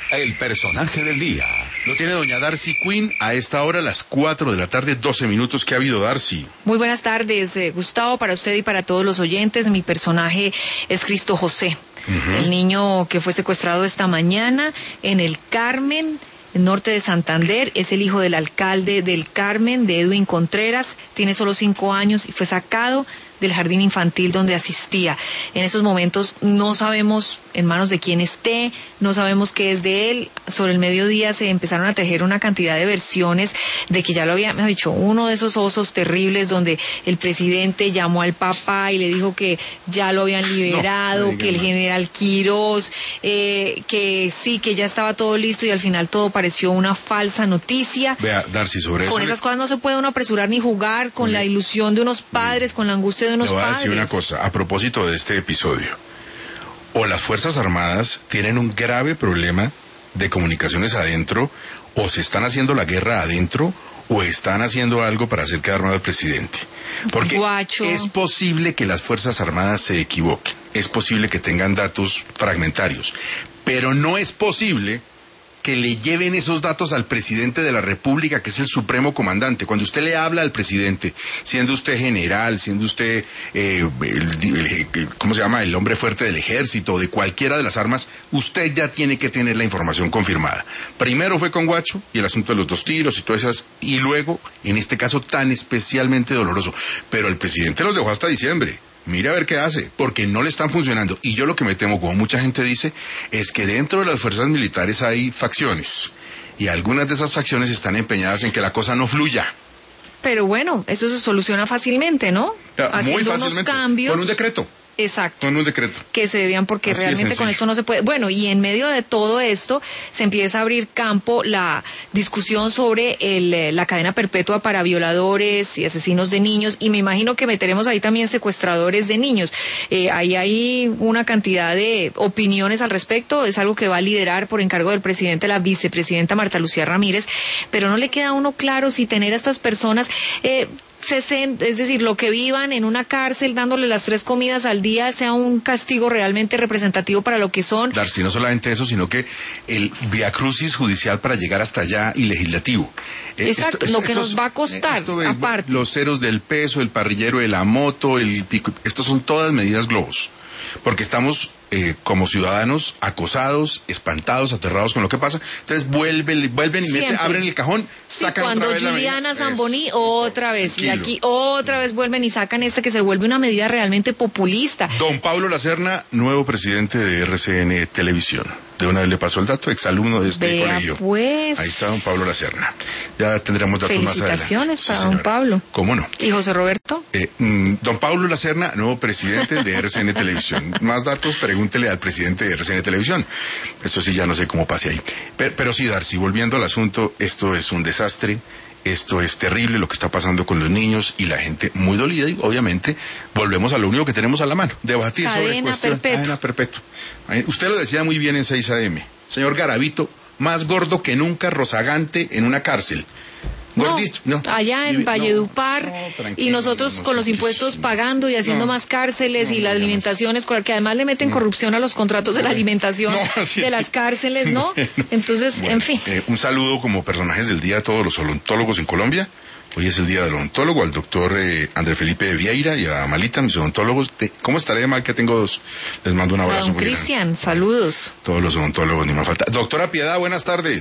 el personaje del día. Lo tiene doña Darcy Quinn a esta hora, las 4 de la tarde, 12 minutos. ¿Qué ha habido, Darcy? Muy buenas tardes, Gustavo, para usted y para todos los oyentes. Mi personaje es Cristo José, el niño que fue secuestrado esta mañana en el Carmen, el norte de Santander. Es el hijo del alcalde del Carmen, de Edwin Contreras. Tiene solo 5 años y fue sacado del jardín infantil donde asistía. En esos momentos no sabemos en manos de quién esté, no sabemos qué es de él. Sobre el mediodía se empezaron a tejer una cantidad de versiones de que ya lo había, me ha dicho, uno de esos osos terribles donde el presidente llamó al papá y le dijo que ya lo habían liberado, que el general Quirós, que sí, que ya estaba todo listo, y al final todo pareció una falsa noticia. Vea, Darcy, sobre eso... Con esas cosas no se puede uno apresurar ni jugar con la ilusión de unos padres, con la angustia de unos padres. Le voy a decir una cosa, a propósito de este episodio. O las Fuerzas Armadas tienen un grave problema de comunicaciones adentro, o se están haciendo la guerra adentro, o están haciendo algo para hacer quedar mal al presidente. Porque es posible que las Fuerzas Armadas se equivoquen, es posible que tengan datos fragmentarios, pero no es posible que le lleven esos datos al presidente de la República, que es el supremo comandante. Cuando usted le habla al presidente, siendo usted general, siendo usted, ¿cómo se llama?, el hombre fuerte del ejército, de cualquiera de las armas, usted ya tiene que tener la información confirmada. Primero fue con Guacho, y el asunto de los 2 tiros y todas esas, y luego, en este caso tan especialmente doloroso. Pero el presidente los dejó hasta diciembre. Mire a ver qué hace, porque no le están funcionando. Y yo lo que me temo, como mucha gente dice, es que dentro de las fuerzas militares hay facciones, y algunas de esas facciones están empeñadas en que la cosa no fluya. Pero bueno, eso se soluciona fácilmente, ¿no? Muy fácilmente, unos cambios. con un decreto. Exacto. Con un decreto. Que se debían, porque así realmente con esto no se puede. Bueno, y en medio de todo esto se empieza a abrir campo la discusión sobre la cadena perpetua para violadores y asesinos de niños, y me imagino que meteremos ahí también secuestradores de niños. Ahí hay una cantidad de opiniones al respecto. Es algo que va a liderar por encargo del presidente la vicepresidenta Marta Lucía Ramírez, pero no le queda a uno claro si tener a estas personas... es decir, lo que vivan en una cárcel dándole las 3 comidas al día sea un castigo realmente representativo para lo que son. Darcy, no solamente eso, sino que el viacrucis judicial para llegar hasta allá y legislativo. Exacto, lo que nos va a costar, aparte. Los ceros del peso, el parrillero de la moto, el pico, estos son todas medidas globos. Porque estamos como ciudadanos acosados, espantados, aterrados con lo que pasa. Entonces vuelven y abren el cajón, sacan otra vez la medida. Cuando Juliana Zamboni otra vez, tranquilo. Y aquí otra vez vuelven y sacan que se vuelve una medida realmente populista. Don Pablo Lacerna, nuevo presidente de RCN Televisión. De una vez le pasó el dato, exalumno de este colegio. Pues. Ahí está don Pablo Lacerna. Ya tendremos datos más adelante. Felicitaciones para don Pablo. ¿Cómo no? ¿Y José Roberto? Don Pablo Lacerna, nuevo presidente de RCN Televisión. Más datos, pregúntele al presidente de RCN Televisión. Eso sí, ya no sé cómo pase ahí. Pero sí, Darcy, volviendo al asunto, esto es un desastre. Esto es terrible lo que está pasando con los niños y la gente muy dolida, y obviamente volvemos a lo único que tenemos a la mano, debatir sobre cadena perpetua. Usted lo decía muy bien en 6 AM, señor Garavito, más gordo que nunca, rozagante en una cárcel. No, allá en Valledupar, y nosotros con los impuestos pagando y haciendo más cárceles, y las alimentaciones, que además le meten corrupción a los contratos de la alimentación de las cárceles, ¿no? Entonces, bueno, en fin. Un saludo como personajes del día a todos los odontólogos en Colombia. Hoy es el día del odontólogo, al doctor André Felipe de Vieira y a Malita, mis odontólogos. ¿Cómo estaré de mal que tengo 2? Les mando un abrazo. Don Cristian, saludos. Todos los odontólogos, ni más falta. Doctora Piedad, buenas tardes.